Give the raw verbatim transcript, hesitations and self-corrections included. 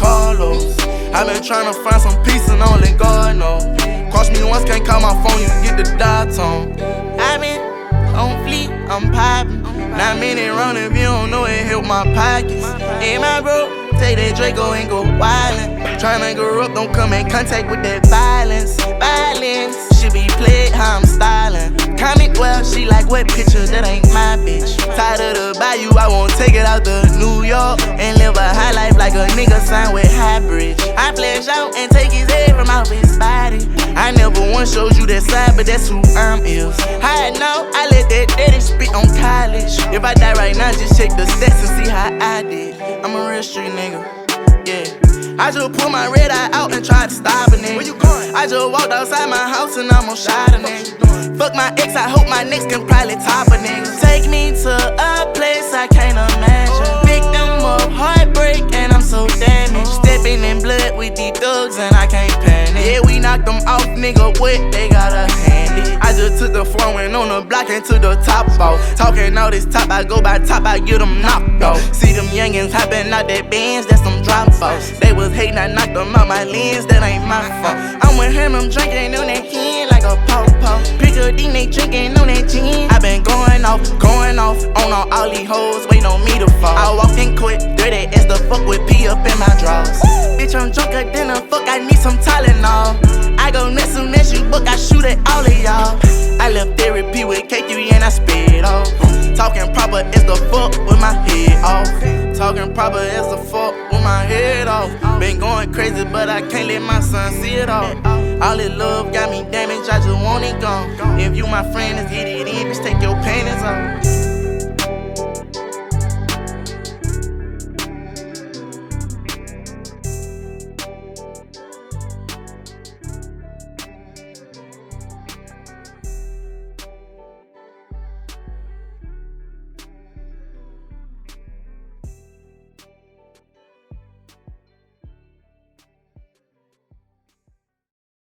Carlos. I been tryna find some peace and only God knows. Cross me once, can't call my phone, you get the dial tone. I been on fleek, I'm poppin'. Not many run if you don't know it help my pockets. In my bro, take that Draco and go wildin'. Tryna grow up, don't come in contact with that violence. Violence should be played how I'm stylin'. Comment well, she like what picture, that ain't my bitch. Tired of the bayou, I won't take it out to New York and live a high life like a nigga signed with Highbridge. I flash out and take his head from out his body. I never once showed you that side, but that's who I'm is. I know I let that daddy spit on college. If I die right now, just check the stats and see how I did. I'm a real street nigga, yeah. I just pulled my red eye out and tried to stop a nigga. Where you going? I just walked outside my house and I'm gon' shot a nigga. Fuck my ex, I hope my next can probably top a nigga. Take me to a place I can't imagine. Victim of heartbreak and I'm so damaged. Stepping in blood with these thugs and I can't panic. Yeah, we knocked them off, nigga, what they gotta hand it. I just took the floor and on the block and took the top off. Talking all this top, I go by top, I get them knocked off. See them youngins hopping out that Benz, that's some drop offs. They was hating, I knocked them out my lens, that ain't my fault. I'm with him, I'm drinking on that hen like a pawpaw. Pick a D, they drinking on that gin. I been going off, going off on all, all these hoes, waiting on me to fall. I walked in quick, dirty as the fuck with P up in my drawers. Bitch, I'm drunker than a fuck, I need some Tylenol. I go next soon as you book, I shoot at all of y'all. I left therapy with K three and I spit off. Talking proper as the fuck with my head off. Talking proper as the fuck with my head off. Been going crazy, but I can't let my son see it all. All this love got me damaged, I just want it gone. If you my friend, let's get it in, just take your panties off.